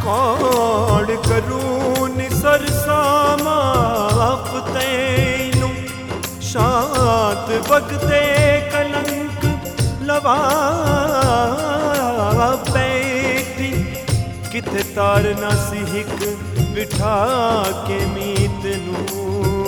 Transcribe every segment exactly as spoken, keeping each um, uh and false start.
कौन करूं निसरसा माफ तैनू शांत बगते कलंक लवा बैठी किथे तारना सी हिक बिठा के मीत नू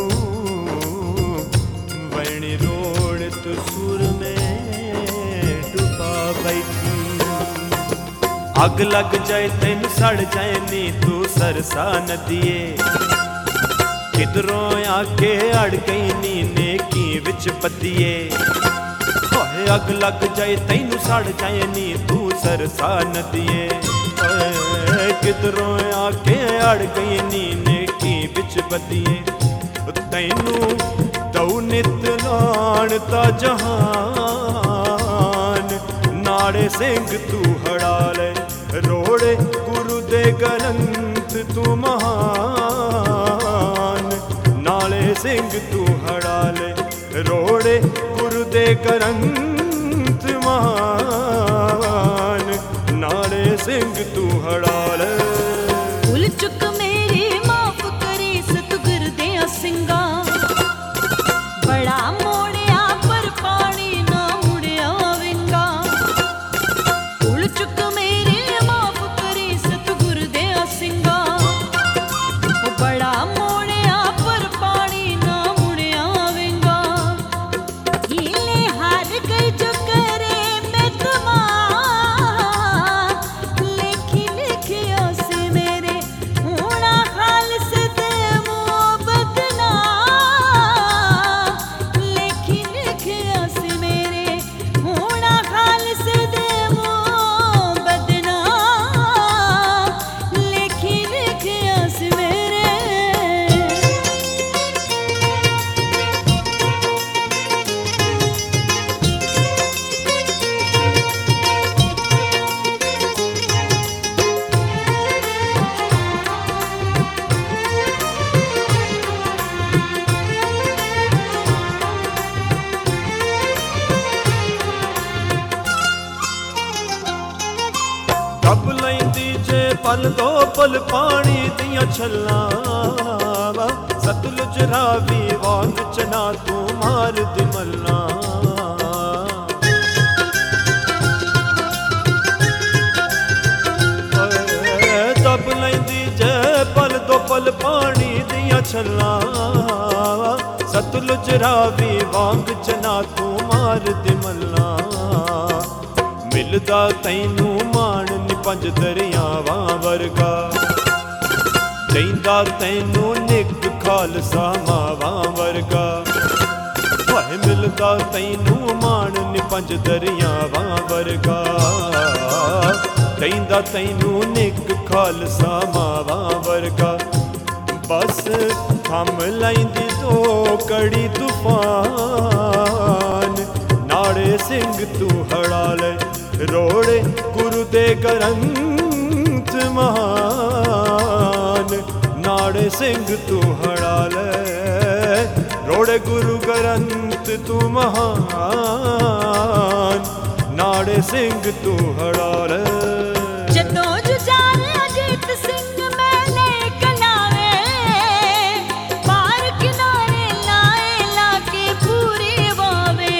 वैणी रोड़ तो सुर में डुबा बैठी अग लग जाए तेन सड़ जाए नी तू सरसा नदिए किधरों आके अड़ गई नी नेकी विच पतिए अग लग जाए तेन सड़ जाए नी तू सरसा नदिए किधरों आके अड़ गई नी नेकी विच बदिए तैनू दऊ नित लाणता जहान नाड़े सिंह तू हड़ाले रोड़े गुरु दे गरंत तू महान नाले सिंह तू हड़ाले रोड़े गुरु दे गरंत महान नाले सिंह तू हड़ाले भूल चुक मेरी माफ करे सतगुर दे सिंगा बड़ा मोड़िया पर पानी ना मुड़िया विंगा भूल चुक मेरी माफ करे सतगुर दे सिंगा बड़ा मोड़िया पर पानी ना मुड़िया विंगा हीले हार गई जो करे मैं तुम्हार लिखी लिखिया से मेरे होना हाल से दे मोहब्बतना लिखी लिखिया से मेरे होना हाल से दे मोहब्बतना लिखी लिखिया से मेरे कब लैंदी जे पल दो पल पानी दियां छल्लां सतलुज रावी वांग चना तू मार दी मल्ला तब लैंदी जे पल दो पल पानी दियां छल्लां सतलुज रावी वांग चना तू मार दी मल्ला मिलदा तैनू मान नी पंज दरियावां वर्गा लैंदा तैनू निक खालसा मावां वर्गा हाय मिलदा तैनू मान नी पंज दरियावां वर्गा लैंदा तैनू निक खालसा मावां वर्गा बस थम लैंदी दो कड़ी तूफान नाड़े सिंह तू हड़ाले रोड़े गुरु दे गरंत महान नाड़े सिंह तू हड़ाले रोड़े गुरु गरंत तू महान नाड़े सिंह तू हड़ाले जदों जुझारे अजीत सिंह मैंने कनावे पार किनारे लाए लाके पूरी वावे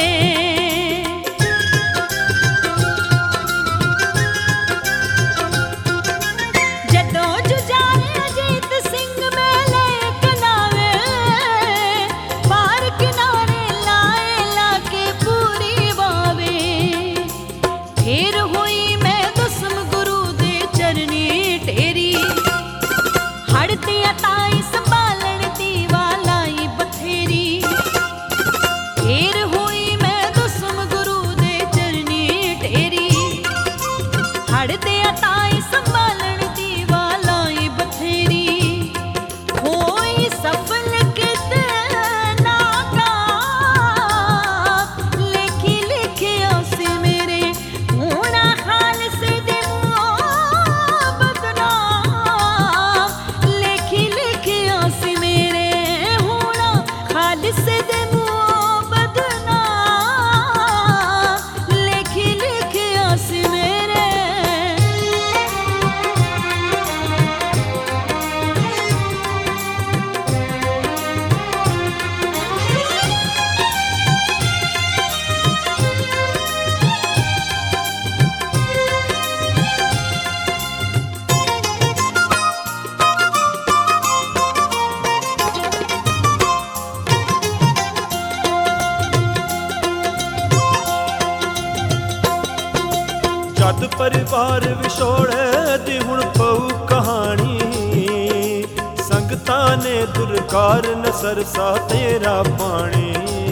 जदों जुझारे अजीत सिंह मैंने कनावे पार किनारे लाए लाके पूरी वावे फिर हुई मैं दुस्म परिवार विछोड़े दी हुण पऊ कहानी संगतां ने दुरकार न सरसा तेरा पानी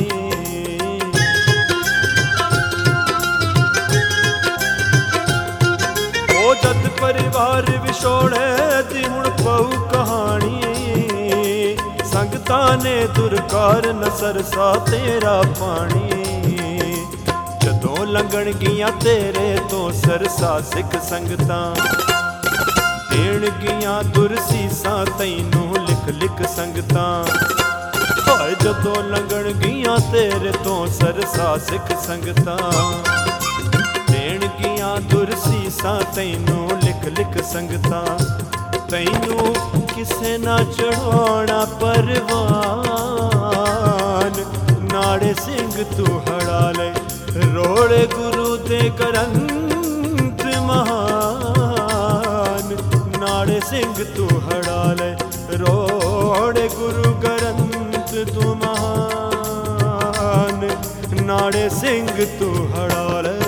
ओ जद परिवार विछोड़े दी हुण पऊ कहानी संगतां ने दुरकार न सरसा तेरा पानी लंघण गियां तेरे तो सरसा सिख संगतां देण गियां दुरसीसां तैनू लिख लिख संगतां हाय जदों लंघण गियां तेरे तो सरसा सिख संगतां देण गियां दुरसीसां तैनू लिख लिख संगतां तैनू किसे ना चढ़ाउणा परवान नाड़े सिंह तू हड़ा ले रोड़े गुरु दे ग्रंथ महान नाड़े सिंह तू हड़ाले रोड़े गुरु ग्रंथ तू महान नाड़े सिंह तू हड़ाले